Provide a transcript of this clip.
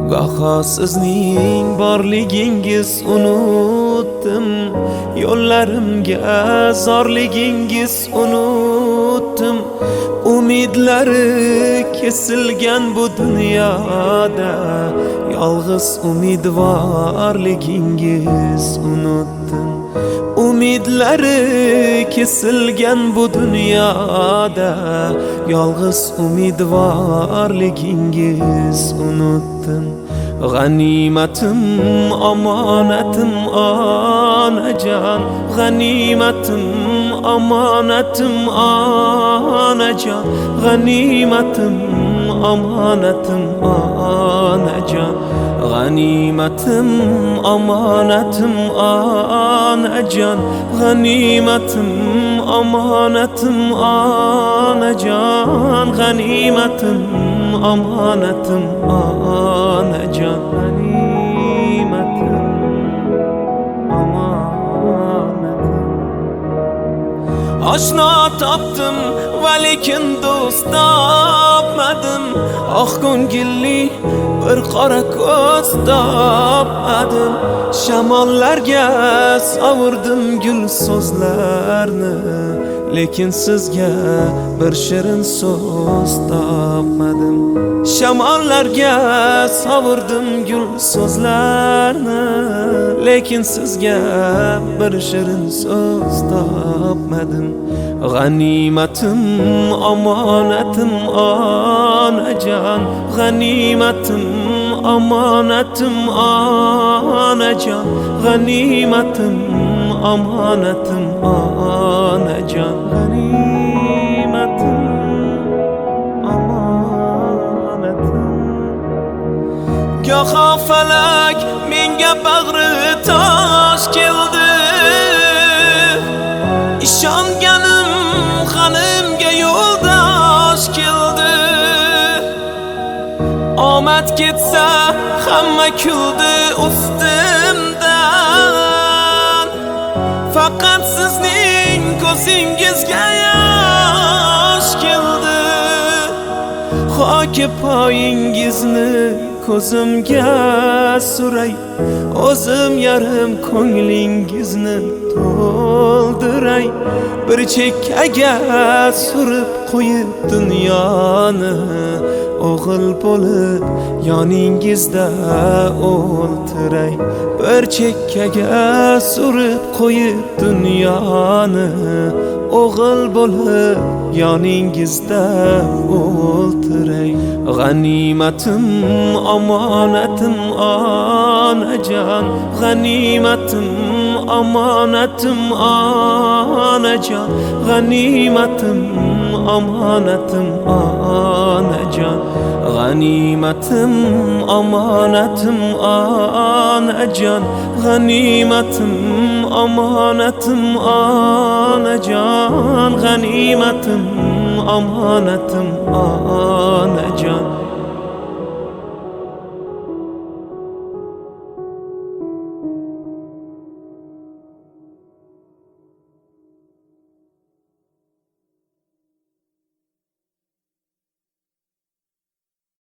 Goho sizning borligingiz unutdim, yo'llarimga zorligingiz unutdim. Umidlari kesilgan bu dunyoda yolg'iz umidvorligingiz unutdim. Umidlari kesilgan bu dunyoda yolg'iz umidvorligingiz unutdim. G'animatim, omonatim onajon, g'animatim, omonatim onajon, g'animatim, omonatim onajon, g'animatim, omonatim onajon, g'animatim, omonatim onajon, g'animatim, omonatim onajon, g'animatim, omonatim. Oshno topdim va lekin do'st topmadim, oq ko'ngilli bir qora ko'z topmadim. Shamollarga sovurdim gul so'zlarni, lekin sizga bir shirin so'z topmadim. Shamollarga sovurdim gul so'zlarni, lekin sizga bir shirin so'z topmadim. G'animatim, omonatim onajon, g'animatim, omonatim onajon, g'animatim, omonatim onajon, g'animatim, omonatim. Goho falak menga bag'ri tosh keldi, ishonganim xonimga yo'ldosh keldi. Omad ketsa hamma kuldi ustimdan, faqat sizning ko'zingizga yosh keldi. Xoki poyingizni ko'zimga suray, o'zim yarim ko'nglingizni to'ldiray. Bir chekkaga surib qo'yib dunyoni, o'g'il bo'lib yoningizda o'ltiray. Bir chekkaga surib qo'yib dunyoni, o'g'il bo'lib yoningizda o'ltiray. G'animatim, omonatim onajon, g'animatim, omonatim onajon, g'animatim, omonatim onajon, g'animatim, omonatim onajon, g'animatim, omonatim onajon, g'animatim, omonatim onajon.